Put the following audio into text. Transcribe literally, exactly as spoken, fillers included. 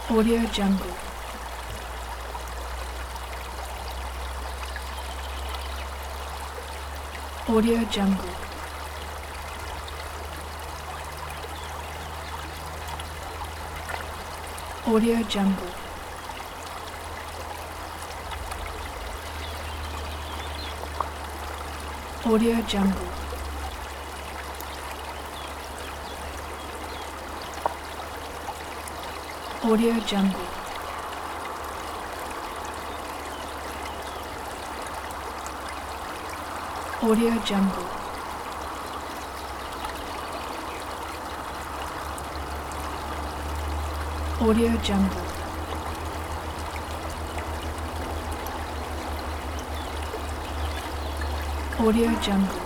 Audio Jungle. Audio Jungle. Audio Jungle. Audio Jungle. Audio Jungle. Audio Jungle. Audio Jungle. Audio Jungle.